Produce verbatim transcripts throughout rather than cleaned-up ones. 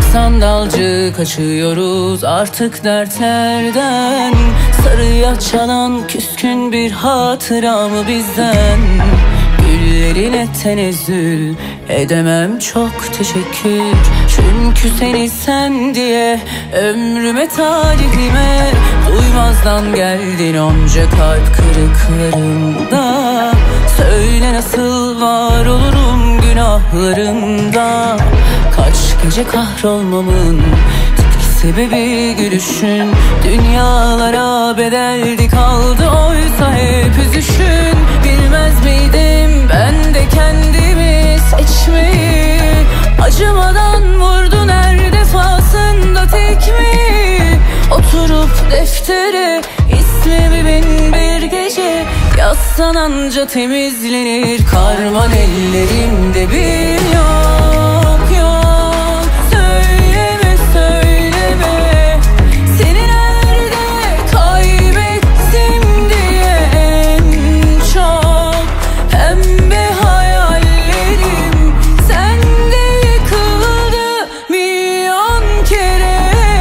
sandalcı kaçıyoruz artık dertlerden. Sarıya çalan küskün bir hatıra mı bizden? Güllerine tenezzül edemem çok teşekkür. Çünkü seni sen diye ömrüme talihime duymazdan geldin onca kalp kırıklarımda. Söyle nasıl var olurum günahlarımda? Kaç gece kahrolmamın tek sebebi gülüşün. Dünyalara bedeldi kaldı oysa hep üzüşün. Bilmez miydim ben de kendimi seçmeyi? Acımadan vurdun her defasında tekmeyi. Oturup deftere ismimi bin bir gece yazsan anca temizlenir. Karman ellerimde bir yok yok. Söyleme söyleme seni nerede kaybettim diye en çok. Pembe hayallerim sende yıkıldı milyon kere.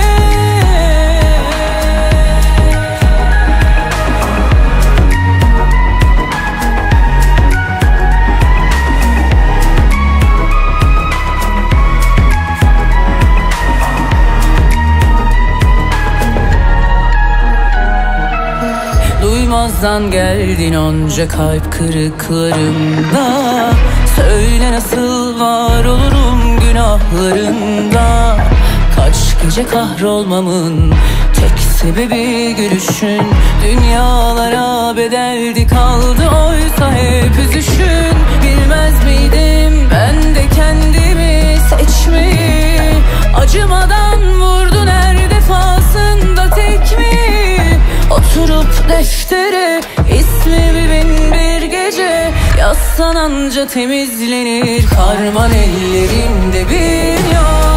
Duymazdan geldin onca kalp kırıklarımda. Söyle nasıl var olurum günahlarında? Kaç gece kahrolmamın tek sebebi gülüşün. Dünyalara bedeldi kaldı oysa hep üzüşün. Bilmez miydim ben de kendimi seçmeyi? Acımadan vurdun her defasında tekmeyi. Oturup deftere ismimi bin bir gece yazsan anca temizlenir. Karman ellerimde bir yok.